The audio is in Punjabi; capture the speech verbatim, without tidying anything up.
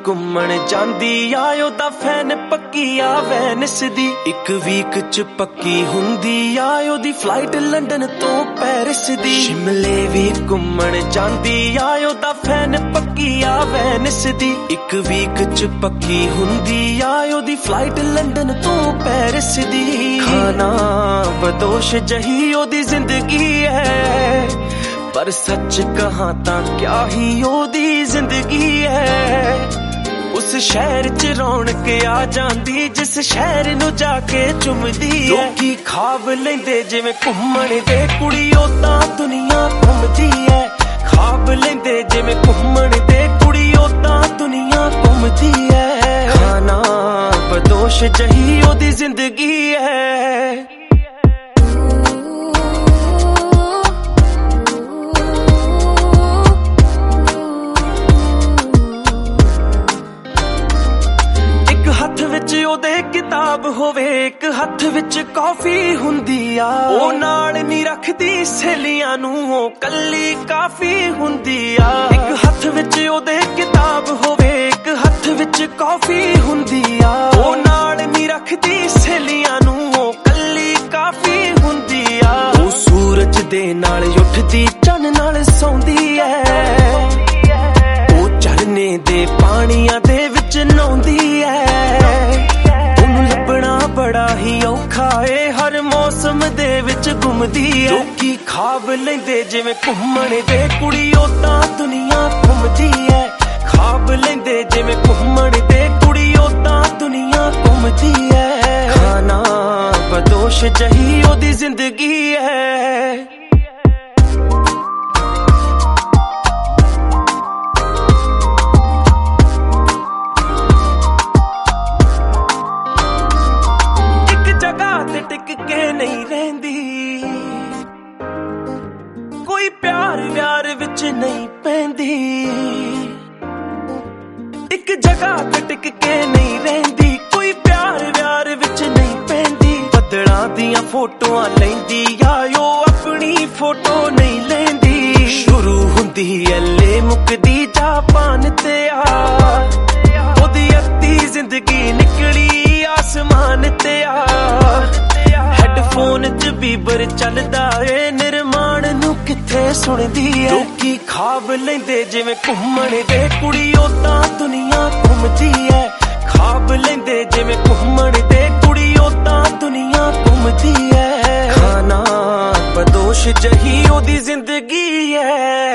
ਘੁੰਮਣ ਜਾਂਦੀ ਆ ਉਹਦਾ ਫੈਨ ਪੱਕੀ ਆ ਵੈਨਿਸ ਦੀ। ਇੱਕ ਵੀਕ ਚ ਪੱਕੀ ਹੁੰਦੀ ਆ ਉਹਦੀ ਫਲਾਈਟ ਲੰਡਨ ਤੋਂ ਪੈਰਿਸ ਦੀ। ਸ਼ਿਮਲੇ ਵੀ ਘੁੰਮਣ ਜਾਂਦੀ ਆ ਉਹਦਾ ਫੈਨ ਪੱਕੀ ਆ ਵੈਨਿਸ ਦੀ। ਇੱਕ ਵੀਕ ਚ ਪੱਕੀ ਹੁੰਦੀ ਆ ਉਹਦੀ ਫਲਾਈਟ ਲੰਡਨ ਤੋਂ ਪੈਰਿਸ ਦੀ। ਖਾਣਾ ਬਦੋਸ਼ ਜਹੀ ਉਹਦੀ ਜ਼ਿੰਦਗੀ ਹੈ, ਪਰ ਸੱਚ ਕਹਾਂ ਤਾਂ ਕਿਆ ਹੀ ਉਹਦੀ ਜ਼ਿੰਦਗੀ ਹੈ। ਉਸ ਸ਼ਹਿਰ ਚ ਰੌਣਕ ਆ ਜਾਂਦੀ ਜਿਸ ਸ਼ਹਿਰ ਨੂੰ ਜਾ ਕੇ ਚੁੰਮਦੀ ਹੈ। ਲੋਕੀ ਖਾਬ ਲੈਂਦੇ ਜਿਵੇਂ ਘੁੰਮਣ ਦੇ, ਕੁੜੀ ਉਦਾਂ ਦੁਨੀਆ ਘੁੰਮਦੀ ਹੈ। ਖਾਬ ਲੈਂਦੇ ਜਿਵੇਂ ਘੁੰਮਣ ਦੇ, ਕੁੜੀ ਉਦਾਂ ਦੁਨੀਆ ਘੁੰਮਦੀ ਹੈ। ਖਾਣਾ ਬਦੋਸ਼ ਜਹੀ ਉਹਦੀ ਜ਼ਿੰਦਗੀ ਹੈ। ਹੱਥ ਵਿੱਚ ਉਹਦੇ ਕਿਤਾਬ ਹੋਵੇ, ਇੱਕ ਹੱਥ ਵਿੱਚ ਕੌਫੀ ਹੁੰਦੀ ਆ। ਉਹ ਨਾਲ ਨੀ ਰੱਖਦੀ ਸਹੇਲੀਆਂ ਨੂੰ, ਉਹ ਕੱਲੀ ਕਾਫੀ ਹੁੰਦੀ ਆ। ਇੱਕ ਹੱਥ ਵਿੱਚ ਉਹਦੇ ਕਿਤਾਬ ਹੋਵੇ, ਇੱਕ ਹੱਥ ਵਿੱਚ ਕੌਫੀ ਹੁੰਦੀ ਆ। ਉਹ ਨਾਲ ਨੀ ਰੱਖਦੀ ਸਹੇਲੀਆਂ ਨੂੰ, ਉਹ ਕੱਲੀ ਕਾਫੀ ਹੁੰਦੀ ਆ। ਉਹ ਸੂਰਜ ਦੇ ਨਾਲ ਉੱਠਦੀ, ਚੰਨ ਨਾਲ ਸੌਂਦੀ ਐ। ਉਹ ਝਰਨੇ ਦੇ ਪਾਣੀਆਂ ਦੇ ਵਿੱਚ ਨਹਾਉਂਦੀ ਐ। ਬੜਾ ਹੀ ਔਖਾ ਏ, ਹਰ ਮੌਸਮ ਦੇ ਵਿੱਚ ਘੁੰਮਦੀ ਐ। ਲੋਕੀ ਖਾਬ ਲੈਂਦੇ ਜਿਵੇਂ ਘੁੰਮਣ ਦੇ, ਕੁੜੀ ਉਦਾਂ ਦੁਨੀਆ ਘੁੰਮਦੀ ਐ। ਖਾਬ ਲੈਂਦੇ ਜਿਵੇਂ ਘੁੰਮਣ ਦੇ, ਕੁੜੀ ਉਦਾਂ ਦੁਨੀਆ ਘੁੰਮਦੀ ਐ। ਖਾਣਾ ਬਦੋਸ਼ ਜਹੀ ਉਹਦੀ ਜ਼ਿੰਦਗੀ ਐ। ਟਿਕ ਕੇ ਨਹੀਂ ਰਹਿੰਦੀ, ਕੋਈ ਪਿਆਰ ਵਿਆਰ ਵਿੱਚ ਨਹੀਂ ਪੈਂਦੀ। ਇੱਕ ਜਗ੍ਹਾ ਤੇ ਟਿਕ ਕੇ ਨਹੀਂ ਰਹਿੰਦੀ, ਕੋਈ ਪਿਆਰ ਵਿਆਰ ਵਿੱਚ ਨਹੀਂ ਪੈਂਦੀ। ਬੱਦਲਾਂ ਦੀਆਂ ਫੋਟੋਆਂ ਲੈਂਦੀ ਆ, ਉਹ ਆਪਣੀ ਫੋਟੋ ਨਹੀਂ ਲੈਂਦੀ। ਸ਼ੁਰੂ ਹੁੰਦੀ ਐਲੇ ਮੁੱਕਦੀ ਜਾਪਾਨ ਤੇ ਆ। ਉਹਦੀ ਅੱਧੀ ਜ਼ਿੰਦਗੀ ਨਿਕਲੀ ਆਸਮਾਨ ਤੇ ਆ। ਹੈਡਫੋਨ ਚ ਬੀਬਰ ਚੱਲਦਾ ਏ, ਨਿਰਮਾਣ ਨੂੰ ਕਿੱਥੇ ਸੁਣਦੀ ਐ। ਲੋਕੀ ਖਾਬ ਲੈਂਦੇ ਜਿਵੇਂ ਘੁੰਮਣ ਦੇ, ਕੁੜੀ ਉਦਾਂ ਦੁਨੀਆ ਘੁੰਮਦੀ ਐ। ਖਾਬ ਲੈਂਦੇ ਜਿਵੇਂ ਘੁੰਮਣ ਦੇ, ਕੁੜੀ ਉਦਾਂ ਦੁਨੀਆ ਘੁੰਮਦੀ ਐ। ਖਾਣਾ ਬਦੋਸ਼ ਜਹੀ ਉਹਦੀ ਜ਼ਿੰਦਗੀ ਐ।